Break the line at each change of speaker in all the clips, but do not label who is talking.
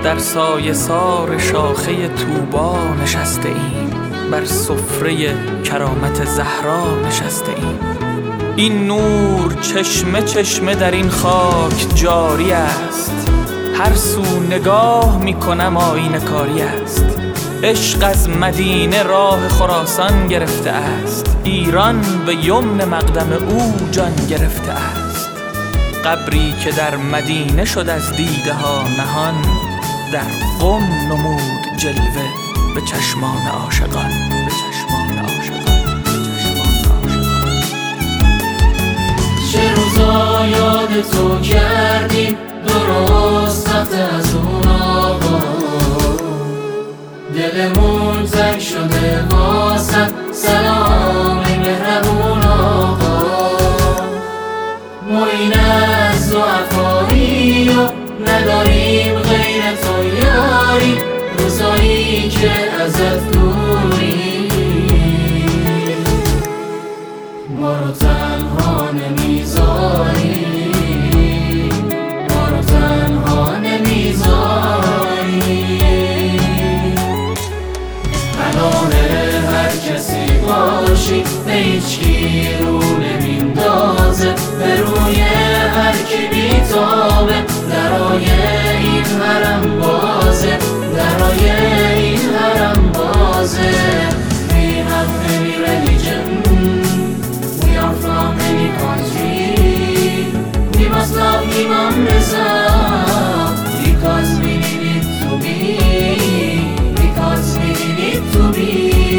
در سایه سار شاخه طوبا نشسته ایم، بر سفره کرامت زهرا نشسته ایم. این نور چشمه چشمه در این خاک جاری است، هر سو نگاه می کنم آینه کاری است. عشق از مدینه راه خراسان گرفته است، ایران به یمن مقدم او جان گرفته است. قبری که در مدینه شد از دیده ها نهان، در قم نمود جلوه به چشمان عاشقان، به چشمان عاشقان، به چشمان عاشقان.
چه روزا یاد تو کردیم درست وقت از اون آقا، دلمون تنگ شده واسه سلام مهربون آقا. ما این از ضعفایی و نداریم غیر تو یاری، روزایی که ازت دوری ما رو تنها نمیذاری، ما رو تنها نمیذاری. پناه هر کسی باشی به هیچکی رو نمیندازه، به روی هر کی بیتابه درای این حرم بازه، درای این حرم بازه. We have any religion, we are from any country, we must love Imam Reza because we need it to be, because we need it to be.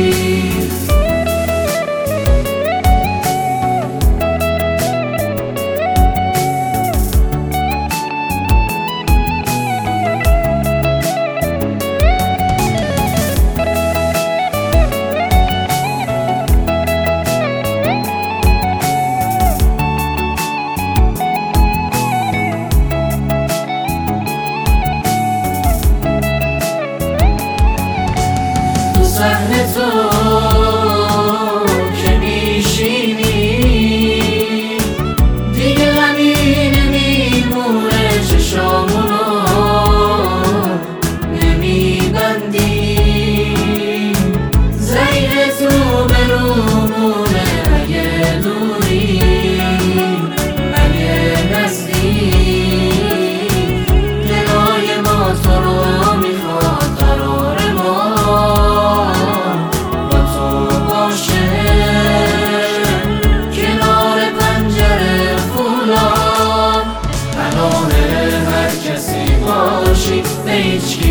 صحنه تو که میشینی دیگه غمی نمیمونه، چشامونو نمیبندی، زهر تو برومونه اگه دوری اگه نزدی. دلای ما تو رو میخواد، قرار ما به هیچ